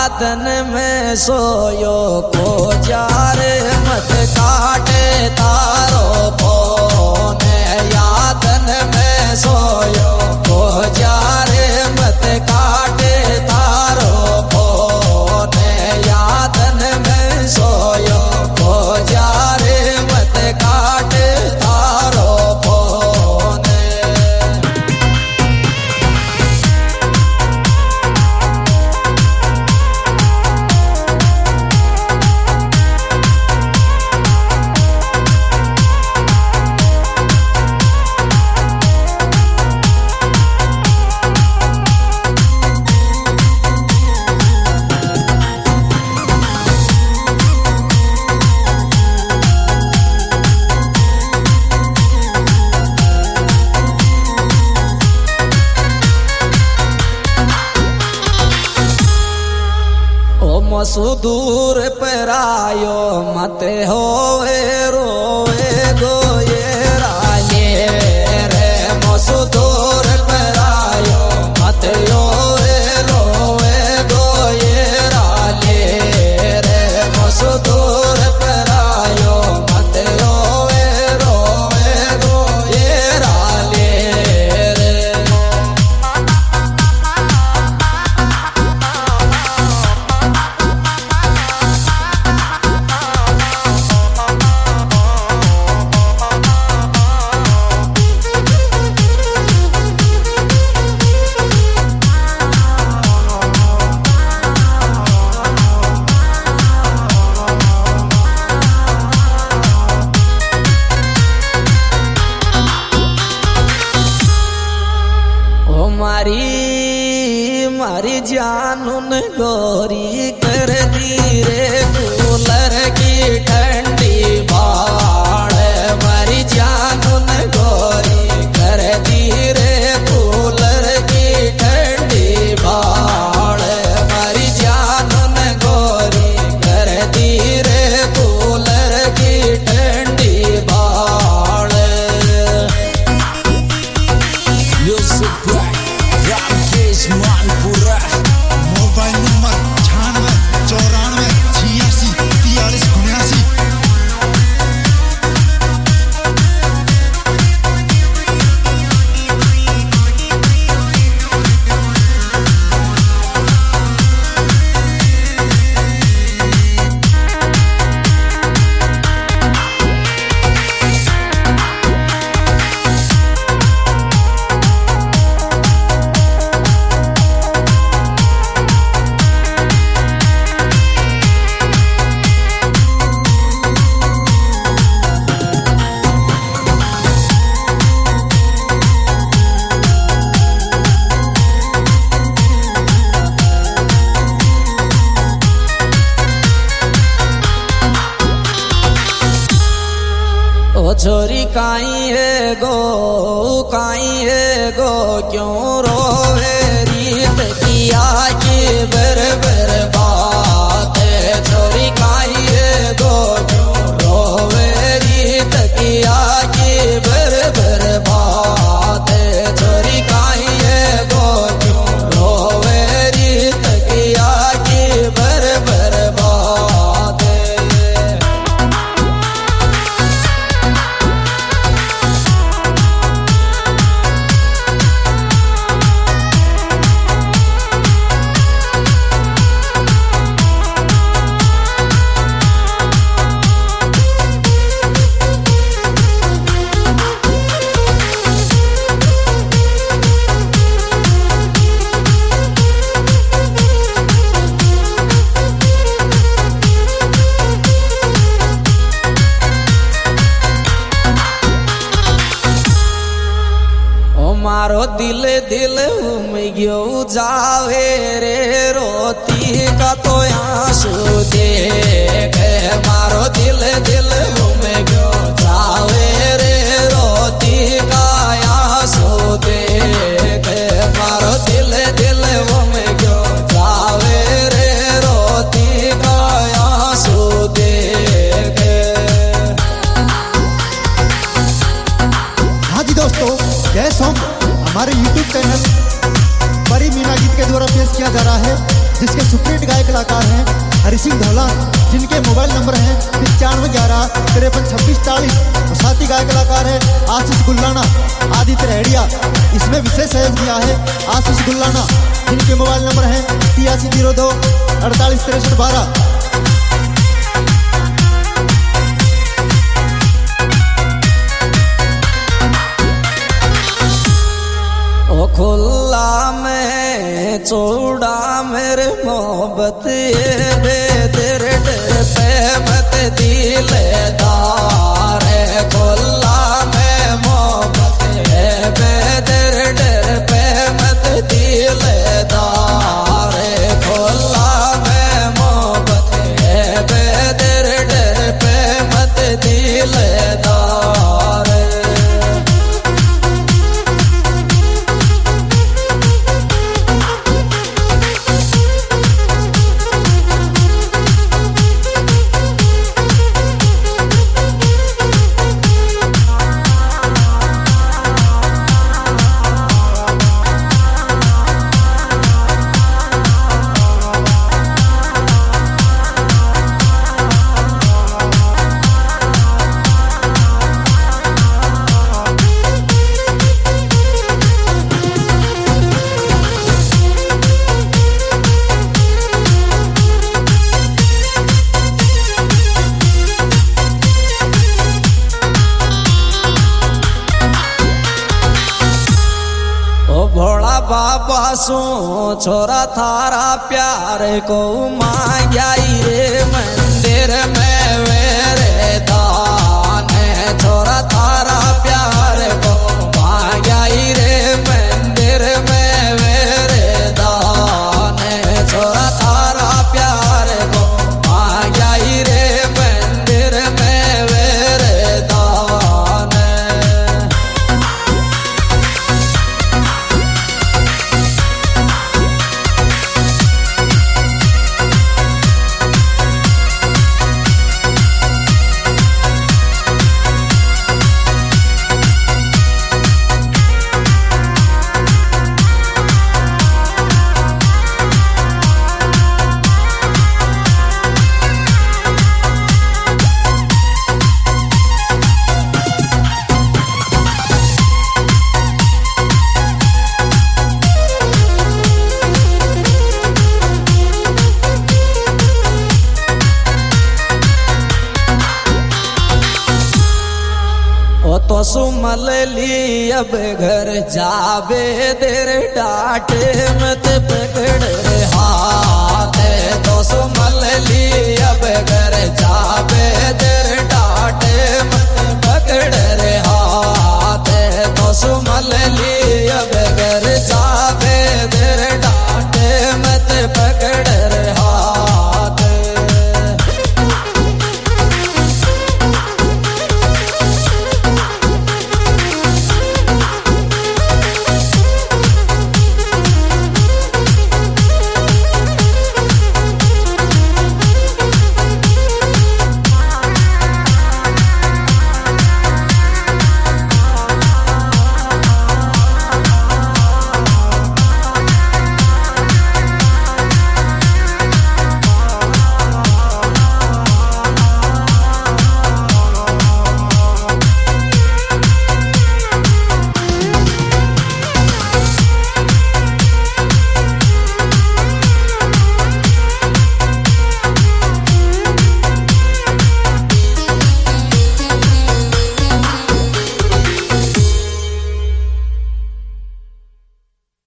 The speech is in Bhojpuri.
यादन में सोयो को जार मत काटे तारो फोन यादन में सोयो को जार मत काटे तारो फोन यादन में सोयो को जार मत काटे तारो फोन। सुदूर पर आयो मत होवे रोवे गो ये राये रे मसुदूर पर आयो मत होवे रोवे गो ये राये रे मसुदूर पर आयो मत होवे रोवे गो ये राये रे। मारी जानून गोरी कर दी रे कूलर की ठंडी बाड़ मारी जानून गोरी कर दी रे कूलर की ठंडी बाड़ मारी जानून गोरी कर दी रे कूलर की ठंडी बाड़। Manpura mobile number 96 94 86 43 79। छोरी काई है गो क्यों रोवे रीत किया की बर बात छोरी काई है गो क्यों रोवे रीत किया की बर बात छोरी काई है गो क्यों रोवे रीत किया की बर बात। मारो दिल गयो जावे रे रोती का तो आंसू देख मारो दिल गयो जावे रे रोती का आंसू देख मारो दिल गयो जावे रे रोती का आंसू देख। हाँ जी दोस्तों, यह सॉन्ग हमारे YouTube चैनल परी मीना गीत के द्वारा पेश किया जा रहा है। जिसके सुप्रीत गायक कलाकार हैं हरि सिंह धौला, जिनके मोबाइल नंबर हैं 9511535640। और साथी गायक कलाकार है आशीष गुल्लाना, आदित्य रेडिया। इसमें विशेष सहयोग दिया है आशीष गुल्लाना, जिनके मोबाइल नंबर हैं 8302 486312। खुल्ला में चौड़ा मेरे मोहब्बत बेदर पे मत दिलदार है। खुल्ला में मोहब्बत बेदर पे मत दिलदार है। खुल्ला में मोहब्बत बेदर पे मत दिलदार। भोला बाबा सो छोरा थारा प्यार को मांग्या रे मंदिर में मेरे दान है। छोरा थारा प्यार को मांग्या रे मंदिर में मेरे दान है। छोरा थारा प्यार को मांग्या रे मंदिर में मेरे दान है। तो सुमल ली अब घर जावे देर डाटे मत पकड़ हाथ। तो सुमल ली अब घर जावे देर डाटे मत